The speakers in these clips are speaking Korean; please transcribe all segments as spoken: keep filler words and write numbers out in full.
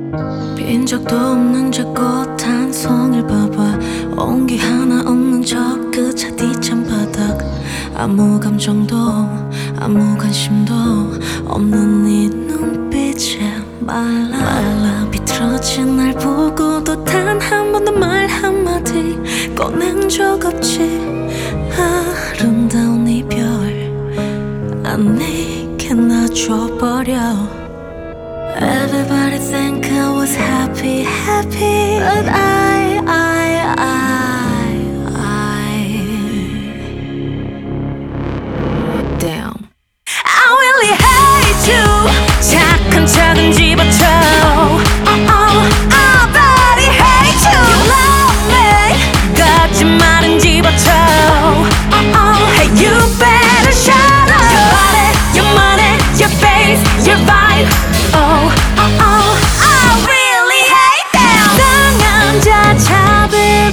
빈 적도 없는 제꽃 한 송이를 봐봐. 온기 하나 없는 저 끝차 뒤찬 바닥. 아무 감정도 아무 관심도 없는 네 눈빛에 말라 말라 비틀어진 날 보고도 단 한 번도 말 한마디 꺼낸 적 없지. 아름다운 이별 난 내게 놔줘버려. Everybody think I was happy, happy, but I, I, I, I Damn I really hate you. 착한 척은 집어쳐. Oh, oh, I really hate you. You love me. 거짓말은 집어쳐. Oh, oh, hey you better shut up. Your body, your money, your face, your vibe. Oh, oh, oh, I really hate them. 당한 자 차별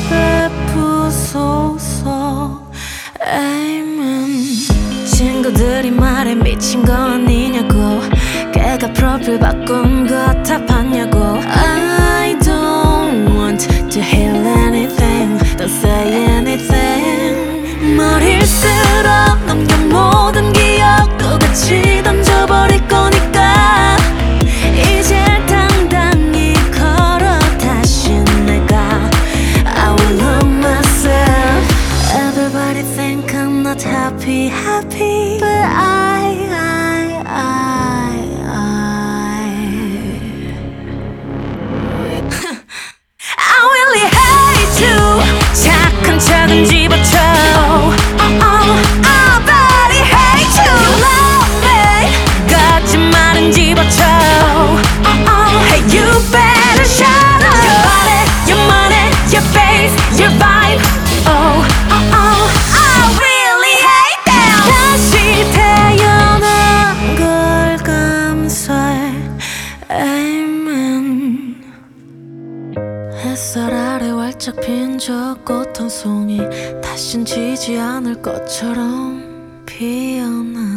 베푸소서. Amen. 친구들이 말해 미친 거 아니냐고. 걔가 프로필 바꾼 거 다 봤냐고. I don't want to hear anything. Don't say anything. 머리를 쓸어 넘겨 모든 기억도 같이 던져버릴 거니까. 이제 당당히 걸어 다시 내가 I will love myself. Everybody think I'm not happy, happy, but I, I, I, I I really hate you. 착한 척은 집어쳐. Oh, oh, I really hate you. You love me. 거짓말은 집어쳐. Oh, oh, hey you better shut up. Your body, your money, your face, your vibe. Oh, oh, oh, I really hate them. 다시 태어난 걸 감사해. Amen. 햇살 아래 활짝 핀 저 꽃 한 송이 다신 지지 않을 것처럼 피어나.